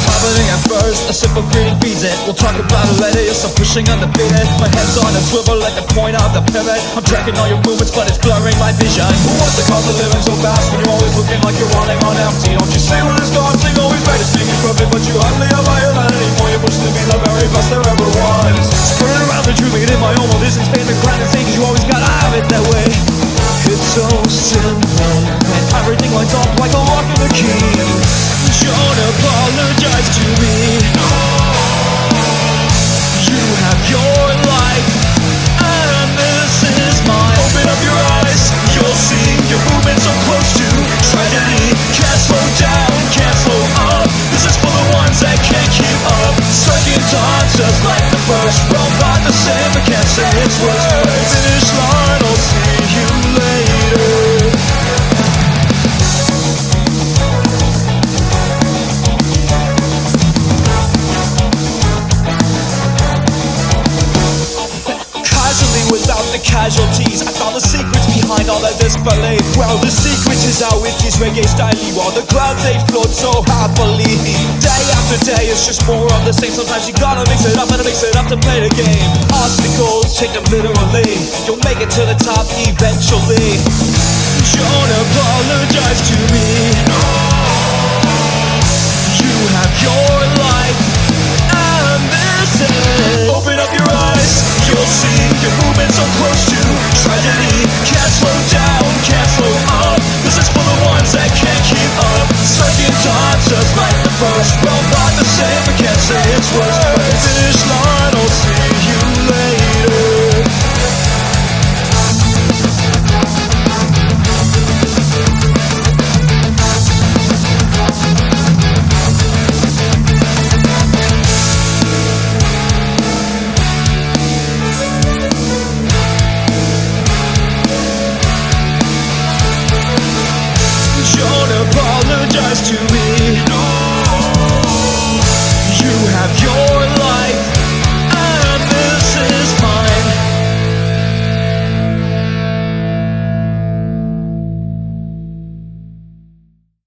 happening at first, a sip of green feeds it. We'll talk about it later, you'll start pushing on the beat. My head's on a swivel at the point of the pivot. I'm tracking all your movements, but it's blurring my vision. What's the cause of living so fast when you're always looking like you're running on empty? Don't you see what it's gone? Sing always better, singing perfect, but you hardly have my humanity anymore. You're pushing to be the very best there ever was. Turning around the truth, making it my own. Well, this is payment, grind and sing, 'cause you always gotta have it that way. It's so simple, and everything lines up like a lock and a key. Don't apologize to me. You have your life, and this is mine. Open up your eyes, you'll see your movement so close to tragedy. Can't slow down, can't slow up. This is for the ones that can't keep up. Second time, just like the first. Well, not the same, but can't say it's worse. Finish line, I'll see you later. Without the casualties, I found the secrets behind all that disbelief. Well, the secret is how it is reggae style. While the clouds they float so happily. Day after day, it's just more of the same. Sometimes you gotta mix it up and mix it up to play the game. Obstacles, take them literally. You'll make it to the top eventually. Don't apologize to me. You have your life, and this is. Open up your eyes, you'll see your movement so close to tragedy. Can't slow down, can't slow up. This is for the ones that can't keep up. Second time, just like the first. Well, not the same, but can't say it's worse. Finish line.